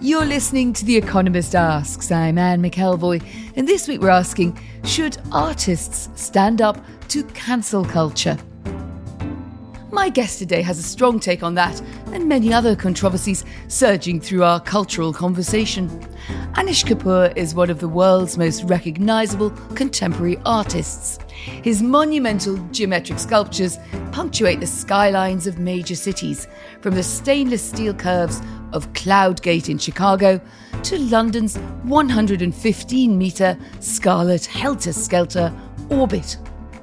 You're listening to The Economist Asks. I'm Anne McElvoy, and this week we're asking, should artists stand up to cancel culture? My guest today has a strong take on that and many other controversies surging through our cultural conversation. Anish Kapoor is one of the world's most recognisable contemporary artists. His monumental geometric sculptures punctuate the skylines of major cities, from the stainless steel curves of Cloud Gate in Chicago to London's 115-metre scarlet helter-skelter orbit.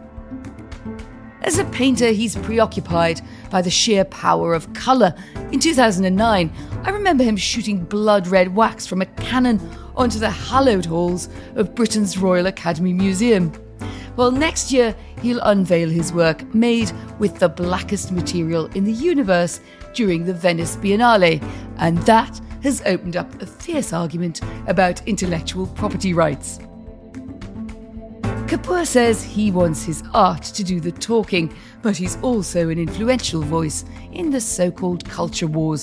As a painter, he's preoccupied by the sheer power of colour. In 2009, I remember him shooting blood-red wax from a cannon onto the hallowed halls of Britain's Royal Academy Museum. Well, next year, he'll unveil his work made with the blackest material in the universe during the Venice Biennale, and that has opened up a fierce argument about intellectual property rights. Kapoor says he wants his art to do the talking, but he's also an influential voice in the so-called culture wars.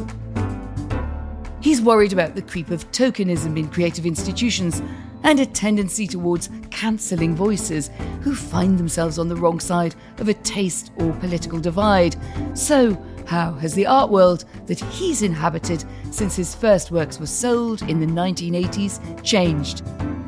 He's worried about the creep of tokenism in creative institutions and a tendency towards cancelling voices who find themselves on the wrong side of a taste or political divide. So, how has the art world that he's inhabited since his first works were sold in the 1980s changed?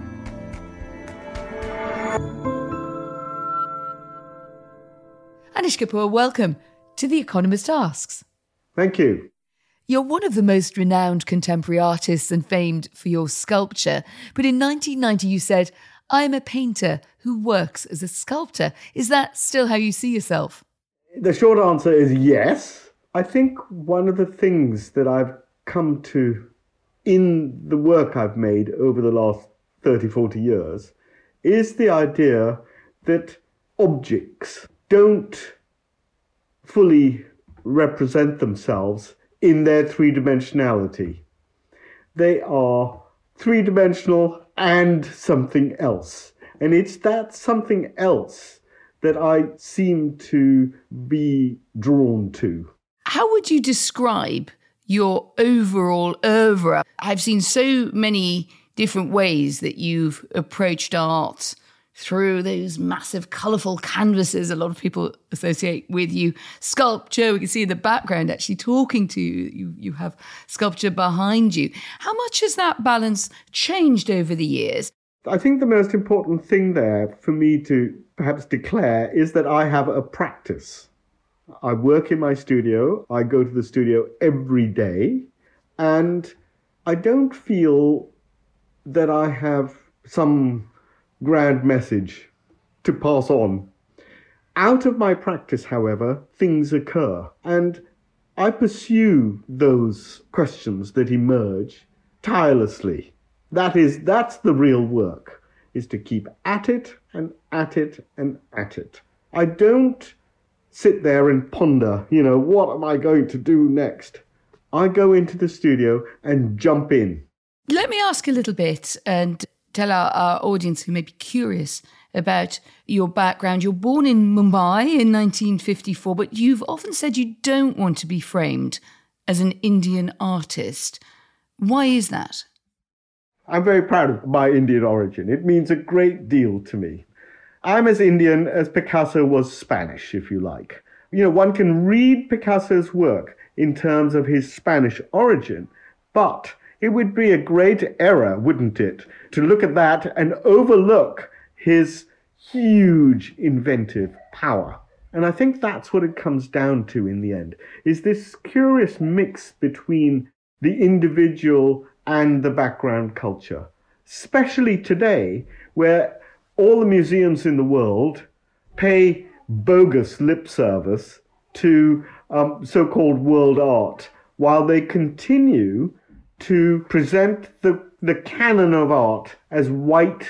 Anish Kapoor, welcome to The Economist Asks. Thank you. You're one of the most renowned contemporary artists and famed for your sculpture. But in 1990 you said, "I'm a painter who works as a sculptor." Is that still how you see yourself? The short answer is yes. I think one of the things that I've come to in the work I've made over the last 30, 40 years is the idea that objects don't fully represent themselves in their three-dimensionality. They are three-dimensional and something else. And it's that something else that I seem to be drawn to. How would you describe your overall oeuvre? I've seen so many different ways that you've approached art through those massive, colourful canvases a lot of people associate with you. Sculpture, we can see in the background actually talking to you. You have sculpture behind you. How much has that balance changed over the years? I think the most important thing there for me to perhaps declare is that I have a practice. I work in my studio. I go to the studio every day. And I don't feel that I have some grand message to pass on. Out of my practice, however, things occur, and I pursue those questions that emerge tirelessly. That's the real work, is to keep at it and at it and at it. I don't sit there and ponder, what am I going to do next? I go into the studio and jump in. Let me ask a little bit and tell our audience who may be curious about your background. You're born in Mumbai in 1954, but you've often said you don't want to be framed as an Indian artist. Why is that? I'm very proud of my Indian origin. It means a great deal to me. I'm as Indian as Picasso was Spanish, if you like. One can read Picasso's work in terms of his Spanish origin, but it would be a great error, wouldn't it, to look at that and overlook his huge inventive power. And I think that's what it comes down to in the end, is this curious mix between the individual and the background culture, especially today, where all the museums in the world pay bogus lip service to so-called world art, while they continue to present the canon of art as white,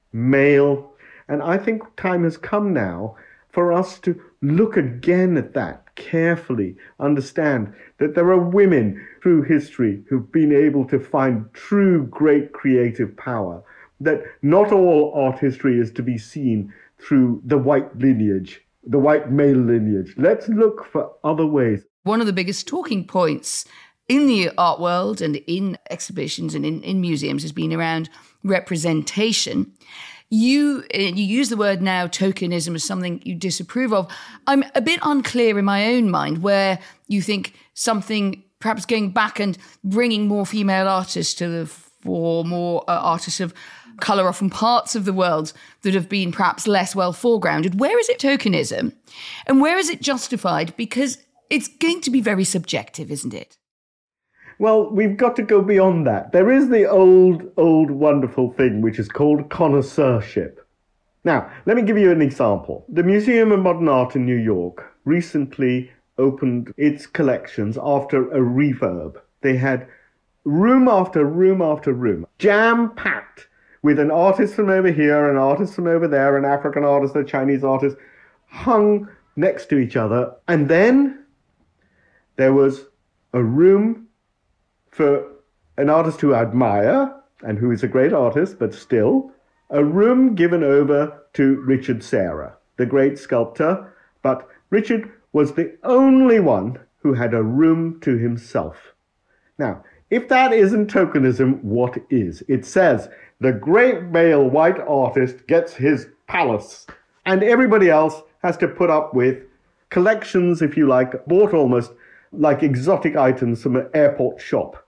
male. And I think time has come now for us to look again at that carefully, understand that there are women through history who've been able to find true great creative power, that not all art history is to be seen through the white lineage, the white male lineage. Let's look for other ways. One of the biggest talking points in the art world and in exhibitions and in museums has been around representation. You use the word now, tokenism, as something you disapprove of. I'm a bit unclear in my own mind where you think something, perhaps going back and bringing more female artists to the fore, more artists of colour, often parts of the world that have been perhaps less well foregrounded. Where is it tokenism? And where is it justified? Because it's going to be very subjective, isn't it? Well, we've got to go beyond that. There is the old, wonderful thing which is called connoisseurship. Now, let me give you an example. The Museum of Modern Art in New York recently opened its collections after a refurb. They had room after room after room, jam-packed with an artist from over here, an artist from over there, an African artist, a Chinese artist, hung next to each other. And then there was a room for an artist who I admire and who is a great artist, but still, a room given over to Richard Serra, the great sculptor. But Richard was the only one who had a room to himself. Now, if that isn't tokenism, what is? It says the great male white artist gets his palace, and everybody else has to put up with collections, if you like, bought almost like exotic items from an airport shop.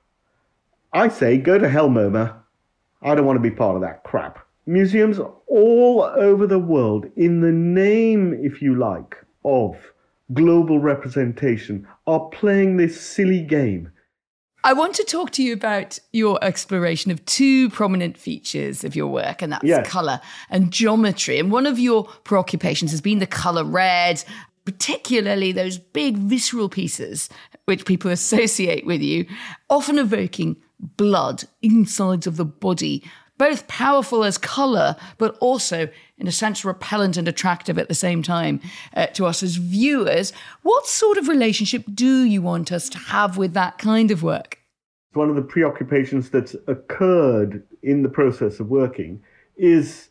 I say, go to hell, MoMA. I don't want to be part of that crap. Museums all over the world, in the name, if you like, of global representation, are playing this silly game. I want to talk to you about your exploration of two prominent features of your work, and that's colour and geometry. And one of your preoccupations has been the colour red, particularly those big visceral pieces which people associate with you, often evoking blood, insides of the body, both powerful as colour, but also, in a sense, repellent and attractive at the same time to us as viewers. What sort of relationship do you want us to have with that kind of work? One of the preoccupations that's occurred in the process of working is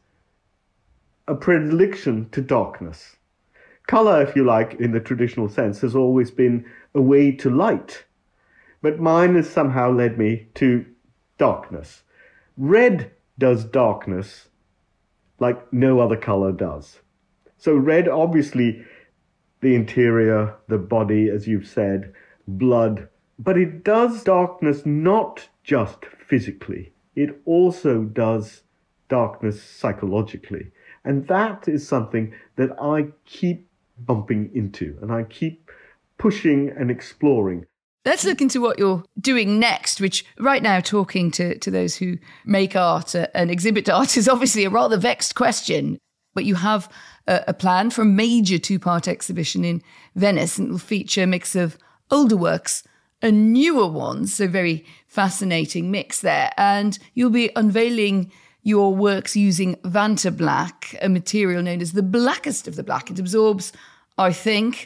a predilection to darkness. Colour, if you like, in the traditional sense, has always been a way to light. But mine has somehow led me to darkness. Red does darkness like no other colour does. So red, obviously, the interior, the body, as you've said, blood, but it does darkness not just physically. It also does darkness psychologically. And that is something that I keep bumping into and I keep pushing and exploring. Let's look into what you're doing next, which right now, talking to those who make art and exhibit art is obviously a rather vexed question. But you have a plan for a major two-part exhibition in Venice, and it will feature a mix of older works and newer ones. So very fascinating mix there. And you'll be unveiling your works using Vantablack, a material known as the blackest of the black. It absorbs, I think,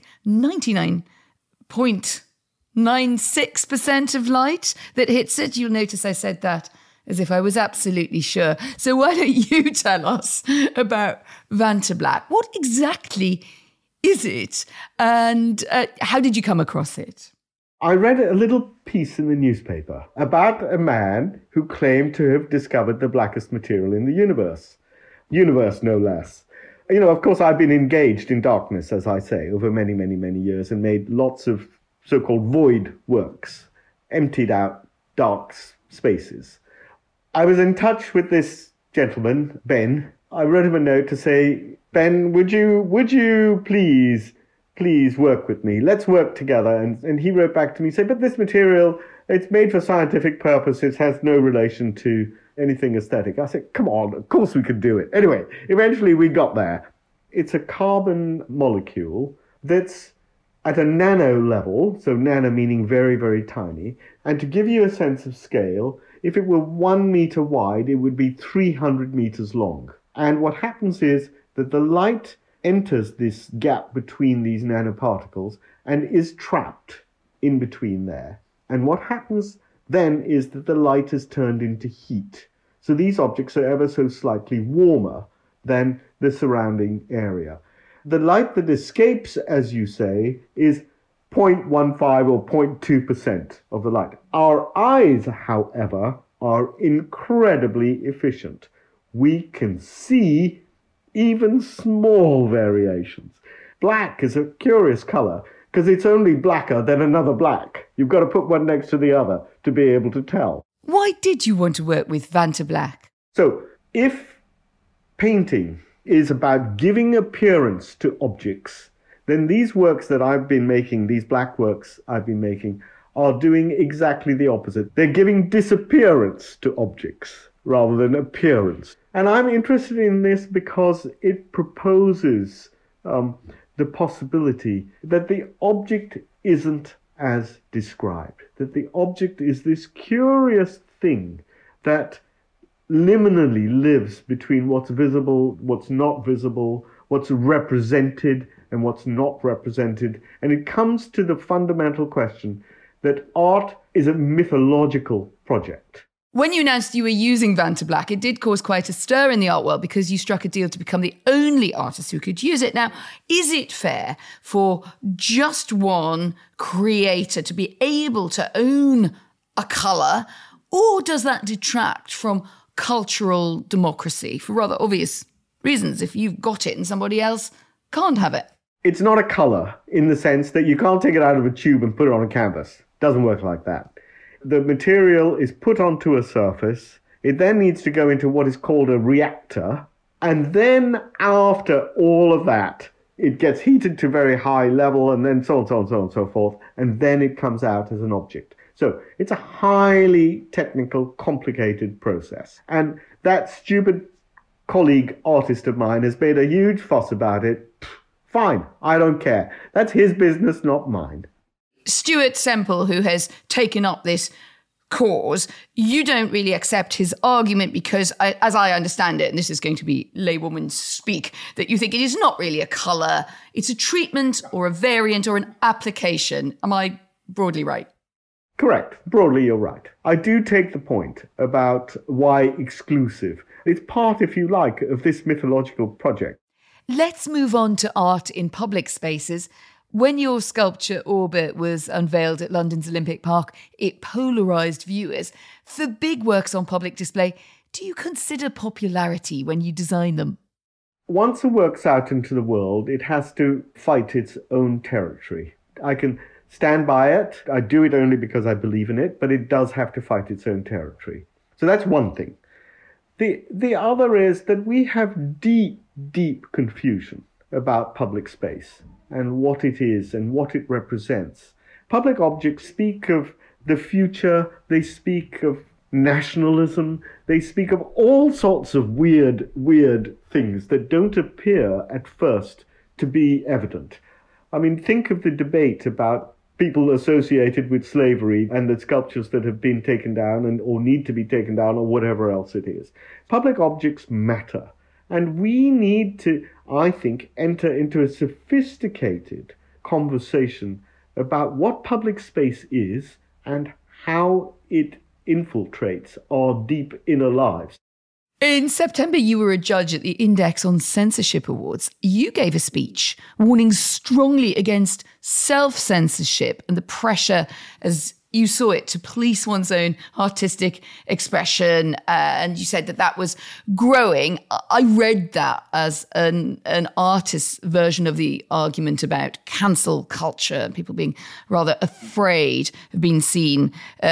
99.96% of light that hits it. You'll notice I said that as if I was absolutely sure. So why don't you tell us about Vantablack? What exactly is it? And how did you come across it? I read a little piece in the newspaper about a man who claimed to have discovered the blackest material in the universe. Universe, no less. You know, of course, I've been engaged in darkness, as I say, over many, many, many years and made lots of so-called void works, emptied out dark spaces. I was in touch with this gentleman, Ben. I wrote him a note to say, Ben, would you please work with me? Let's work together. And he wrote back to me, say, but this material, it's made for scientific purposes, has no relation to anything aesthetic. I said, come on, of course we could do it. Anyway, eventually we got there. It's a carbon molecule that's at a nano level, so nano meaning very, very tiny. And to give you a sense of scale, if it were 1 meter wide, it would be 300 meters long. And what happens is that the light enters this gap between these nanoparticles and is trapped in between there. And what happens then is that the light is turned into heat. So these objects are ever so slightly warmer than the surrounding area. The light that escapes, as you say, is 0.15 or 0.2% of the light. Our eyes, however, are incredibly efficient. We can see even small variations. Black is a curious color because it's only blacker than another black. You've got to put one next to the other to be able to tell. Why did you want to work with Vanta Black? So, if painting is about giving appearance to objects, then these works that I've been making, these black works I've been making, are doing exactly the opposite. They're giving disappearance to objects rather than appearance. And I'm interested in this because it proposes the possibility that the object isn't as described, that the object is this curious thing that liminally lives between what's visible, what's not visible, what's represented and what's not represented. And it comes to the fundamental question that art is a mythological project. When you announced you were using Vanta Black, it did cause quite a stir in the art world because you struck a deal to become the only artist who could use it. Now, is it fair for just one creator to be able to own a colour, or does that detract from cultural democracy for rather obvious reasons if you've got it and somebody else can't have it? It's not a colour in the sense that you can't take it out of a tube and put it on a canvas. It doesn't work like that. The material is put onto a surface. It then needs to go into what is called a reactor. And then after all of that, it gets heated to very high level and then so on, so on, so on, so forth. And then it comes out as an object. So it's a highly technical, complicated process. And that stupid colleague artist of mine has made a huge fuss about it. Fine, I don't care. That's his business, not mine. Stuart Semple, who has taken up this cause, you don't really accept his argument because, as I understand it, and this is going to be laywoman speak, that you think it is not really a colour, it's a treatment or a variant or an application. Am I broadly right? Correct. Broadly, you're right. I do take the point about why exclusive. It's part, if you like, of this mythological project. Let's move on to art in public spaces. When your sculpture Orbit was unveiled at London's Olympic Park, it polarised viewers. For big works on public display, do you consider popularity when you design them? Once a work's out into the world, it has to fight its own territory. I can stand by it. I do it only because I believe in it, but it does have to fight its own territory. So that's one thing. The other is that we have deep confusion about public space and what it is and what it represents. Public objects speak of the future, they speak of nationalism, they speak of all sorts of weird things that don't appear at first to be evident. I mean, think of the debate about people associated with slavery and the sculptures that have been taken down or need to be taken down or whatever else it is. Public objects matter. And we need to, I think, enter into a sophisticated conversation about what public space is and how it infiltrates our deep inner lives. In September, you were a judge at the Index on Censorship Awards. You gave a speech warning strongly against self-censorship and the pressure, as you saw it, to police one's own artistic expression. And you said that was growing. I read that as an artist's version of the argument about cancel culture and people being rather afraid of being seen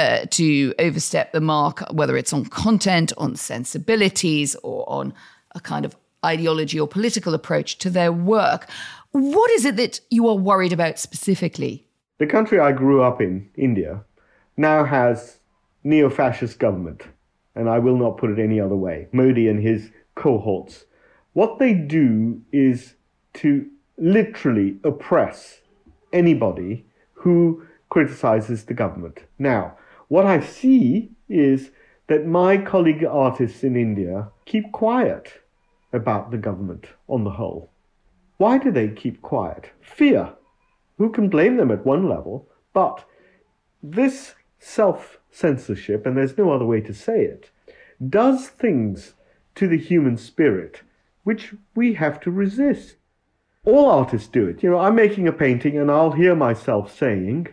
to overstep the mark, whether it's on content, on sensibilities, or on a kind of ideology or political approach to their work. What is it that you are worried about specifically? The country I grew up in, India, now has neo-fascist government, and I will not put it any other way. Modi and his cohorts. What they do is to literally oppress anybody who criticizes the government. Now, what I see is that my colleague artists in India keep quiet about the government on the whole. Why do they keep quiet? Fear. Who can blame them at one level? But this self-censorship, and there's no other way to say it, does things to the human spirit which we have to resist. All artists do it. I'm making a painting and I'll hear myself saying,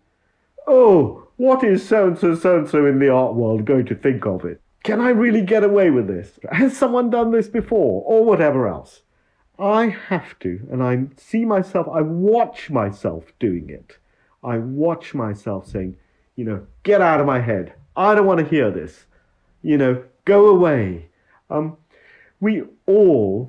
oh, what is so-and-so in the art world going to think of it? Can I really get away with this? Has someone done this before? Or whatever else. I have to, and I watch myself doing it. I watch myself saying, get out of my head. I don't want to hear this. Go away. We all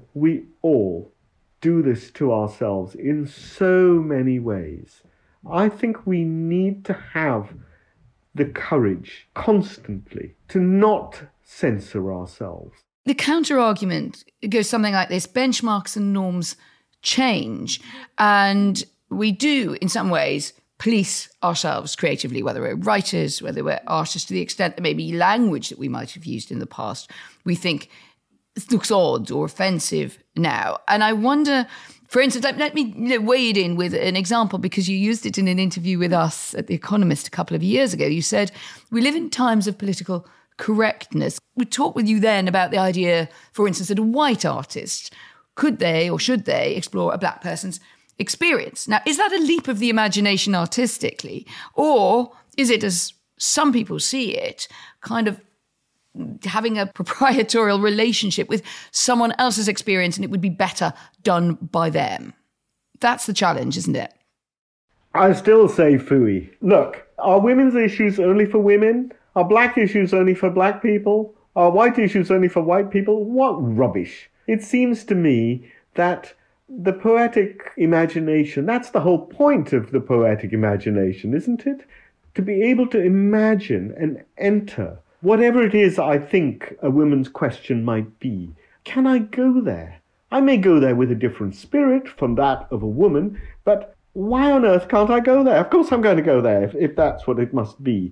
do this to ourselves in so many ways. I think we need to have the courage constantly to not censor ourselves. The counter-argument goes something like this: benchmarks and norms change, and we do, in some ways, police ourselves creatively, whether we're writers, whether we're artists, to the extent that maybe language that we might have used in the past, we think it looks odd or offensive now. And I wonder, for instance, let me weigh it in with an example, because you used it in an interview with us at The Economist a couple of years ago. You said, we live in times of political correctness. We talked with you then about the idea, for instance, that a white artist, could they or should they explore a black person's experience? Now, is that a leap of the imagination artistically? Or is it, as some people see it, kind of having a proprietorial relationship with someone else's experience, and it would be better done by them? That's the challenge, isn't it? I still say phooey. Look, are women's issues only for women? Are black issues only for black people? Are white issues only for white people? What rubbish. It seems to me that the poetic imagination, that's the whole point of the poetic imagination, isn't it? To be able to imagine and enter whatever it is I think a woman's question might be. Can I go there? I may go there with a different spirit from that of a woman, but why on earth can't I go there? Of course I'm going to go there if that's what it must be.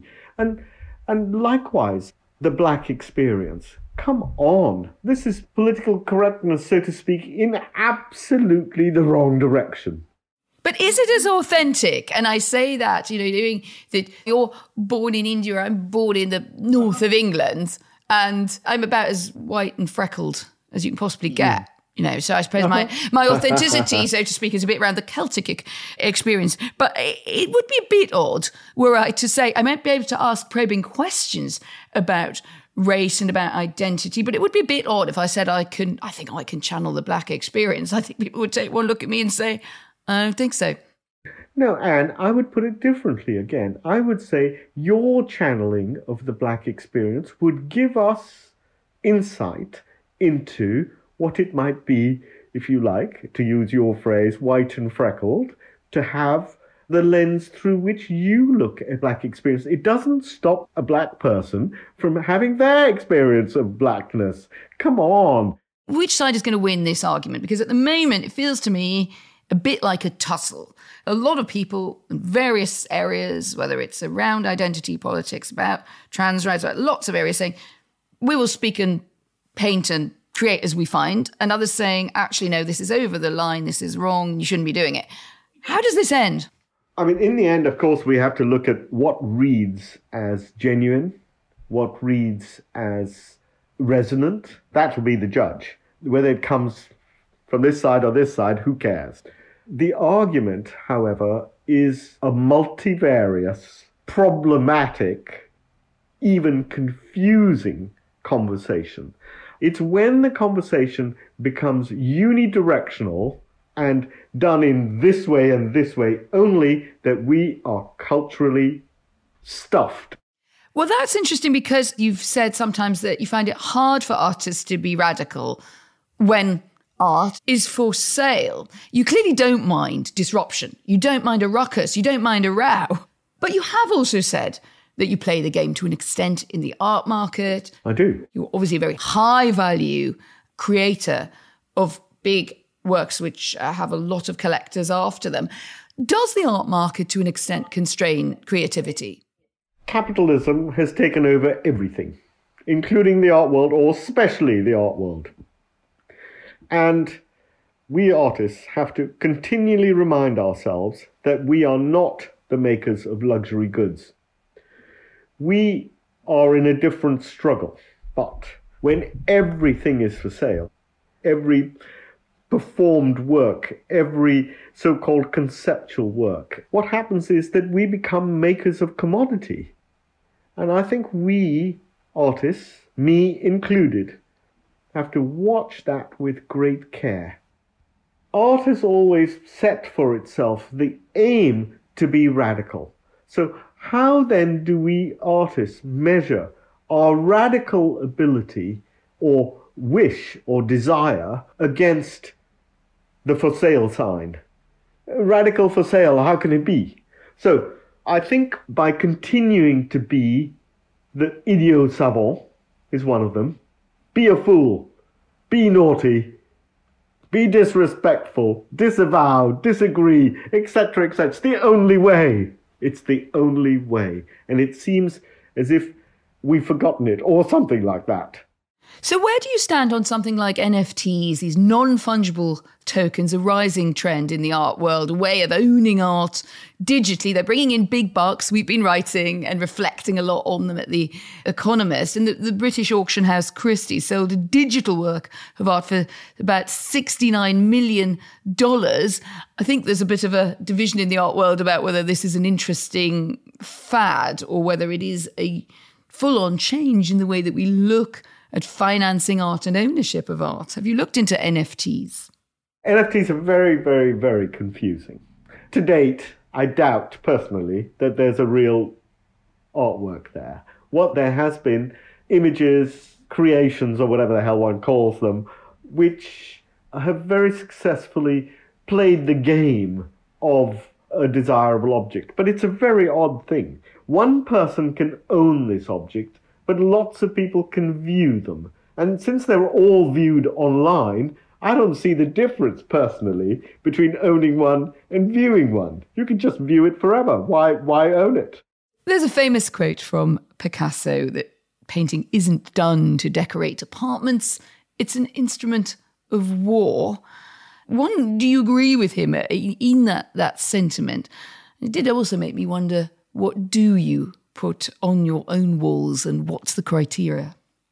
And likewise, the black experience. Come on. This is political correctness, so to speak, in absolutely the wrong direction. But is it as authentic? And I say that, doing that, you're born in India, I'm born in the north of England, and I'm about as white and freckled as you can possibly get. So I suppose my authenticity, so to speak, is a bit around the Celtic experience. But it would be a bit odd were I to say, I might be able to ask probing questions about race and about identity, but it would be a bit odd if I said I think I can channel the black experience. I think people would take one look at me and say, I don't think so. No, Anne, I would put it differently again. I would say your channeling of the black experience would give us insight into what it might be, if you like, to use your phrase, white and freckled, to have the lens through which you look at black experience. It doesn't stop a black person from having their experience of blackness. Come on. Which side is going to win this argument? Because at the moment, it feels to me a bit like a tussle. A lot of people in various areas, whether it's around identity politics, about trans rights, about lots of areas, saying, we will speak and paint and create as we find, and others saying, actually, no, this is over the line, this is wrong, you shouldn't be doing it. How does this end? I mean, in the end, of course, we have to look at what reads as genuine, what reads as resonant. That will be the judge. Whether it comes from this side or this side, who cares? The argument, however, is a multivarious, problematic, even confusing conversation. It's when the conversation becomes unidirectional and done in this way and this way only that we are culturally stuffed. Well, that's interesting, because you've said sometimes that you find it hard for artists to be radical when art is for sale. You clearly don't mind disruption. You don't mind a ruckus. You don't mind a row. But you have also said that you play the game to an extent in the art market. I do. You're obviously a very high value creator of big works which have a lot of collectors after them. Does the art market to an extent constrain creativity? Capitalism has taken over everything, including the art world, or especially the art world. And we artists have to continually remind ourselves that we are not the makers of luxury goods. We are in a different struggle. But when everything is for sale, every performed work, every so-called conceptual work, what happens is that we become makers of commodity. And I think we, artists, me included, have to watch that with great care. Art has always set for itself the aim to be radical. So how then do we artists measure our radical ability or wish or desire against the for sale sign? Radical for sale, how can it be? So I think by continuing to be the idiot savant is one of them. Be a fool, be naughty, be disrespectful, disavow, disagree, etc., etc. It's the only way. It's the only way. And it seems as if we've forgotten it, or something like that. So where do you stand on something like NFTs, these non-fungible tokens, a rising trend in the art world, a way of owning art digitally? They're bringing in big bucks. We've been writing and reflecting a lot on them at The Economist. And the British auction house Christie sold a digital work of art for about $69 million. I think there's a bit of a division in the art world about whether this is an interesting fad or whether it is a full-on change in the way that we look at financing art and ownership of art. Have you looked into NFTs? NFTs are very, very, very confusing. To date, I doubt personally that there's a real artwork there. What there has been, images, creations, or whatever the hell one calls them, which have very successfully played the game of a desirable object. But it's a very odd thing. One person can own this object, but lots of people can view them. And since they're all viewed online, I don't see the difference, personally, between owning one and viewing one. You can just view it forever. Why own it? There's a famous quote from Picasso that painting isn't done to decorate apartments. It's an instrument of war. Do you agree with him in that sentiment? It did also make me wonder, what do you put on your own walls and what's the criteria?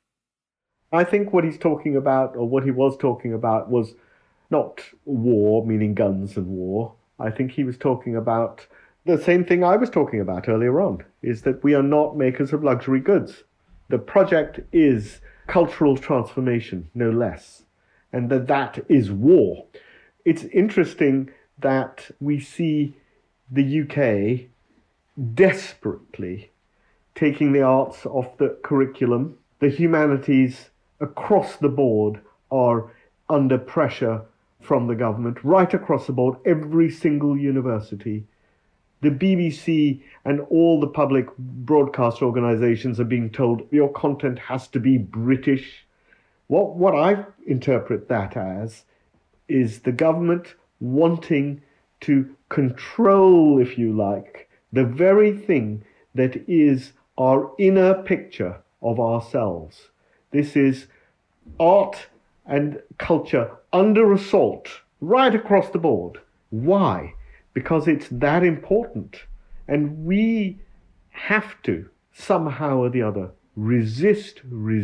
I think what he's talking about, or what he was talking about, was not war, meaning guns and war. I think he was talking about the same thing I was talking about earlier on, is that we are not makers of luxury goods. The project is cultural transformation, no less, and that is war. It's interesting that we see the UK desperately taking the arts off the curriculum. The humanities across the board are under pressure from the government, right across the board, every single university. The BBC and all the public broadcast organisations are being told your content has to be British. What I interpret that as is the government wanting to control, if you like, the very thing that is our inner picture of ourselves. This is art and culture under assault right across the board. Why? Because it's that important. And we have to, somehow or the other, resist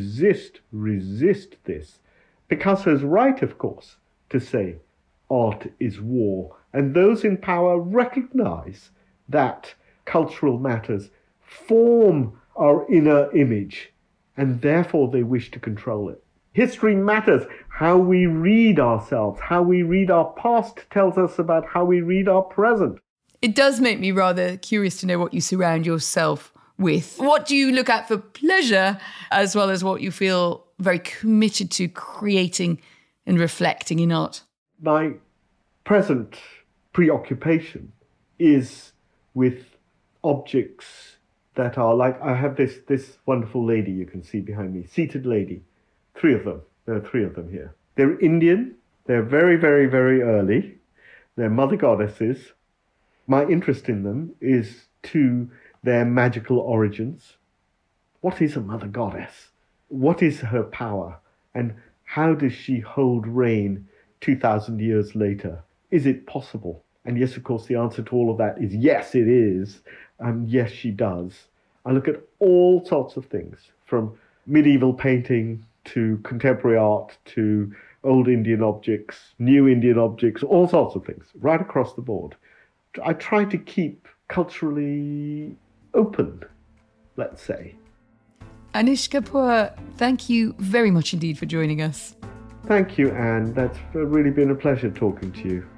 this. Picasso's right, of course, to say art is war. And those in power recognize that cultural matters form our inner image, and therefore they wish to control it. History matters. How we read ourselves, how we read our past tells us about how we read our present. It does make me rather curious to know what you surround yourself with. What do you look at for pleasure, as well as what you feel very committed to creating and reflecting in art? My present preoccupation is with objects that are like, I have this wonderful lady you can see behind me, seated lady. Three of them. There are three of them here. They're Indian. They're very, very, very early. They're mother goddesses. My interest in them is to their magical origins. What is a mother goddess? What is her power? And how does she hold reign 2,000 years later? Is it possible? And yes, of course, the answer to all of that is yes, it is. Yes, she does. I look at all sorts of things, from medieval painting to contemporary art to old Indian objects, new Indian objects, all sorts of things, right across the board. I try to keep culturally open, let's say. Anish Kapoor, thank you very much indeed for joining us. Thank you, Anne. That's really been a pleasure talking to you.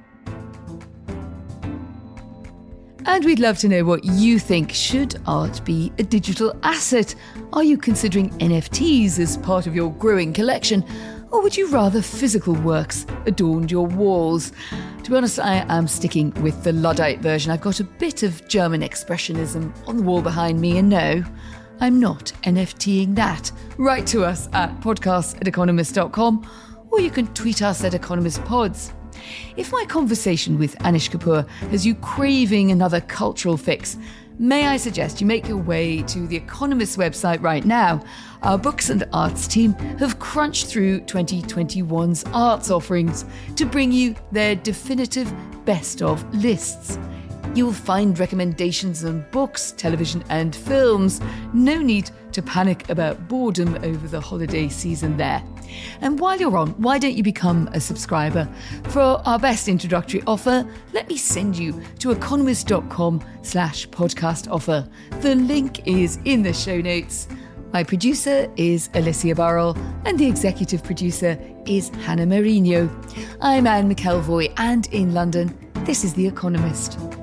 And we'd love to know what you think. Should art be a digital asset? Are you considering NFTs as part of your growing collection? Or would you rather physical works adorned your walls? To be honest, I am sticking with the Luddite version. I've got a bit of German expressionism on the wall behind me, and no, I'm not NFTing that. Write to us at podcasts@economist.com, or you can tweet us at EconomistPods. If my conversation with Anish Kapoor has you craving another cultural fix, may I suggest you make your way to the Economist website right now. Our books and arts team have crunched through 2021's arts offerings to bring you their definitive best of lists. You'll find recommendations on books, television and films. No need to panic about boredom over the holiday season there. And while you're on, why don't you become a subscriber? For our best introductory offer, let me send you to economist.com/podcast offer. The link is in the show notes. My producer is Alicia Burrell and the executive producer is Hannah Marino. I'm Anne McElvoy, and in London, this is The Economist.